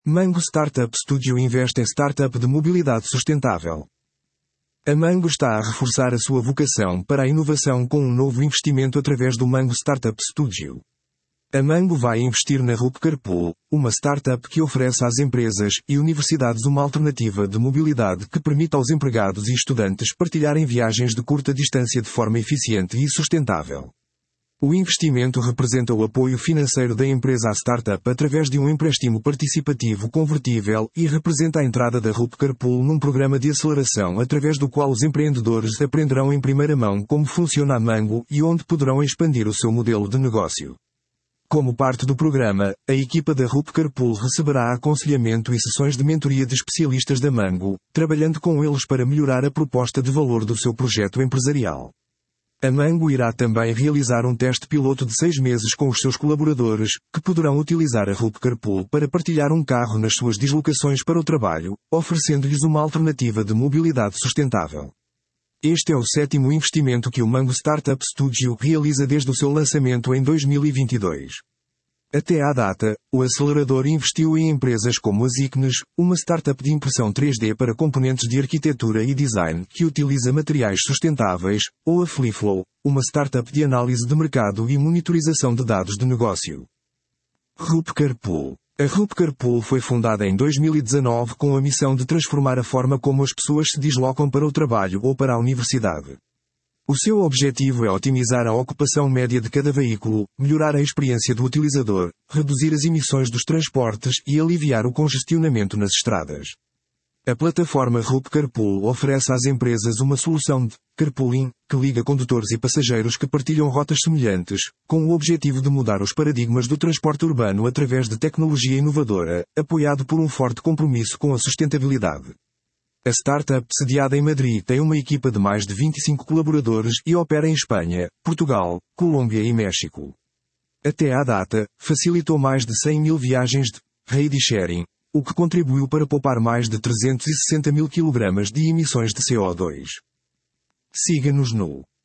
Mango Startup Studio investe em startup de mobilidade sustentável. A Mango está a reforçar a sua vocação para a inovação com um novo investimento através do Mango Startup Studio. A Mango vai investir na Rup Carpool, uma startup que oferece às empresas e universidades uma alternativa de mobilidade que permite aos empregados e estudantes partilharem viagens de curta distância de forma eficiente e sustentável. O investimento representa o apoio financeiro da empresa à startup através de um empréstimo participativo convertível e representa a entrada da Rup Carpool num programa de aceleração através do qual os empreendedores aprenderão em primeira mão como funciona a Mango e onde poderão expandir o seu modelo de negócio. Como parte do programa, a equipa da Rup Carpool receberá aconselhamento e sessões de mentoria de especialistas da Mango, trabalhando com eles para melhorar a proposta de valor do seu projeto empresarial. A Mango irá também realizar um teste piloto de 6 meses com os seus colaboradores, que poderão utilizar a Rup Carpool para partilhar um carro nas suas deslocações para o trabalho, oferecendo-lhes uma alternativa de mobilidade sustentável. Este é o 7º investimento que o Mango Startup Studio realiza desde o seu lançamento em 2022. Até à data, o acelerador investiu em empresas como a Ziknes, uma startup de impressão 3D para componentes de arquitetura e design que utiliza materiais sustentáveis, ou a Fliflow, uma startup de análise de mercado e monitorização de dados de negócio. Rup Carpool. A Rup Carpool foi fundada em 2019 com a missão de transformar a forma como as pessoas se deslocam para o trabalho ou para a universidade. O seu objetivo é otimizar a ocupação média de cada veículo, melhorar a experiência do utilizador, reduzir as emissões dos transportes e aliviar o congestionamento nas estradas. A plataforma Rup Carpool oferece às empresas uma solução de carpooling, que liga condutores e passageiros que partilham rotas semelhantes, com o objetivo de mudar os paradigmas do transporte urbano através de tecnologia inovadora, apoiado por um forte compromisso com a sustentabilidade. A startup, sediada em Madrid, tem uma equipa de mais de 25 colaboradores e opera em Espanha, Portugal, Colômbia e México. Até à data, facilitou mais de 100 mil viagens de ride-sharing, o que contribuiu para poupar mais de 360 mil kg de emissões de CO2. Siga-nos no